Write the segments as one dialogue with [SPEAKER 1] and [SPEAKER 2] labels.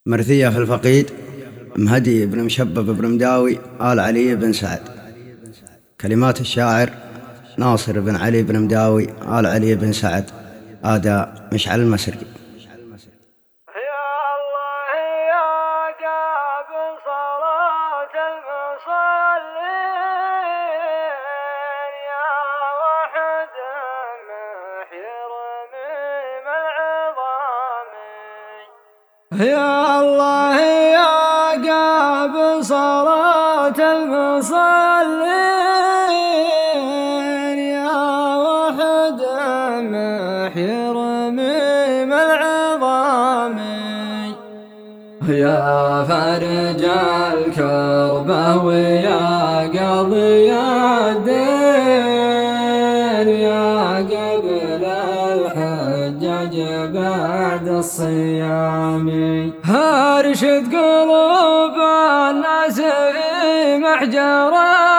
[SPEAKER 1] مرثية في الفقيد مهدي بن مشبب بن مداوي آل علي بن سعد. كلمات الشاعر ناصر بن علي بن مداوي آل علي بن سعد. أداء مشعل المسري.
[SPEAKER 2] يا الله يا قابل صلاة المصلين يا وحد محيي رميم العظام يا فرج الكربة ويا قضي الدين يا قبل الحجاج بعد الصيام ارشد قلوب الناس في محجر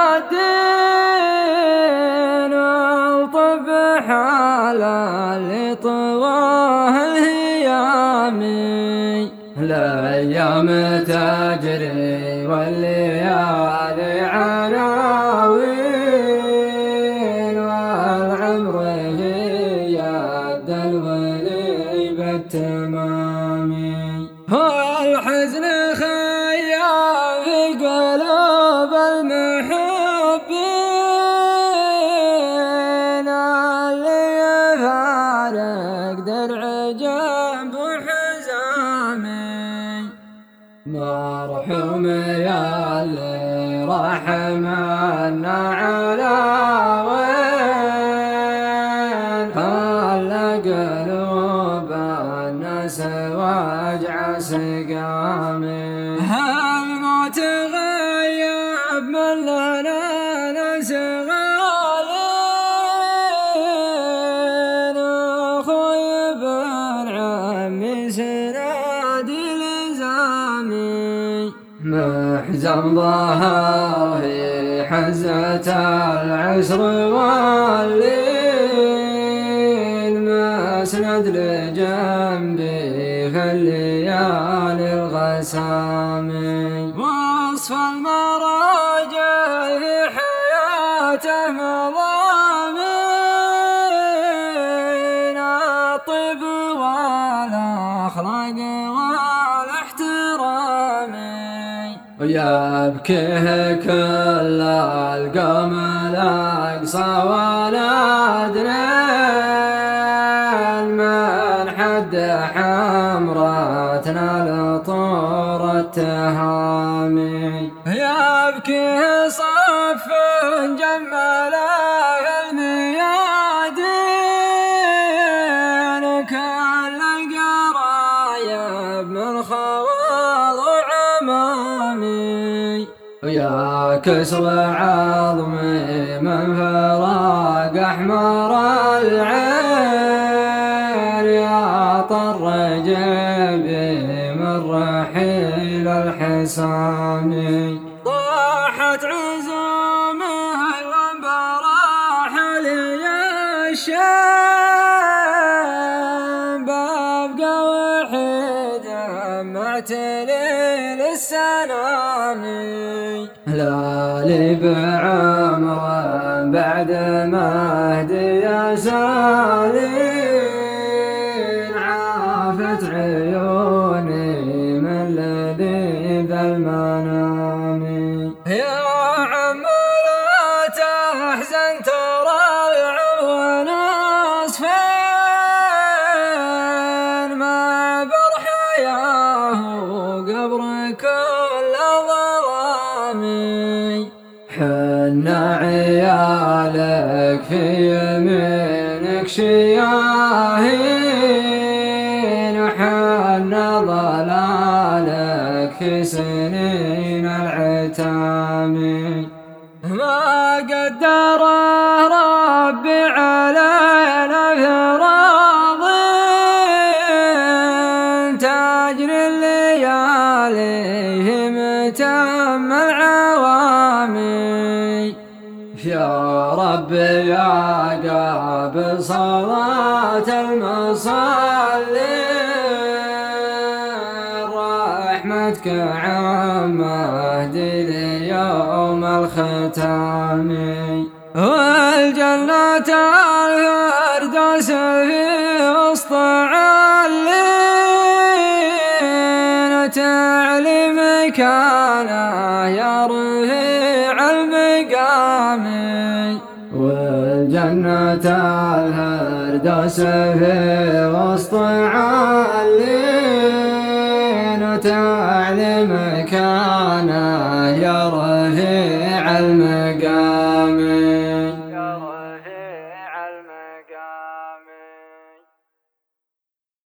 [SPEAKER 2] الدين والطب حال اللي طواه الهيام الايام تجري والليالي عناوين والعمر في يد الولي بالتمام والحزن خيام في قلوب المحبين اللي يفارق درع جنب حزامي مرحوم يا اللي رحمنا على وين خلى قلوب الناس واجع سقامي الموت غيب من لنا ناس غالين اخوي بن عمي سنادي لزامي محزن ظهر في حزة العسر والليل مسند لجنبي في الليالي الغسامي وصف المراجع في حياته مضامين الطب والاخلاق والاحترام ويبكيه كل القوم الاقصى والادنين من حد حمرتنا لطور التهامي يبكيه صف جمل الميادين كل قرايب من خوال وعمامي ويا كسر عظمي من فراق احمر العين يا طر جيبي من رحيل الحسامي ضاحت عزومه وبراحلي الشام ببقى وحيد معتلي للسلامي لالي بعمر بعد مهدي يا سالين عافت عيوني من لذيذ المنام يا عم لا تحزن ترى العمر نصفين ما برحياه قبر كل ظلامي حنا عيالك في يمينك شياهين وحنا ضلالك في سنين العتام ما قدره ربي علينا فراض تجري الليالي في متم العوامي يا رب يا قابل صلاة المصلين رحمتك عم مهدي ليوم الختام. والجنة الفردوس في وسط علين تعلي مكانه يا رفيع المقام. والجنة الفردوس في وسط علين تعلي مكانه يا رفيع المقام.